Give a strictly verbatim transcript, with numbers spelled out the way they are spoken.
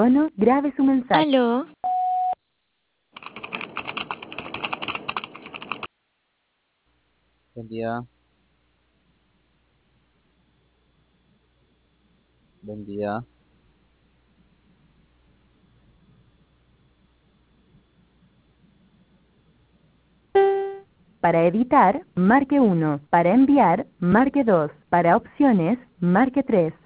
tono, grabe su mensaje. Aló. Buen día, buen día. Para editar, marque uno. Para enviar, marque dos. Para opciones, marque tres.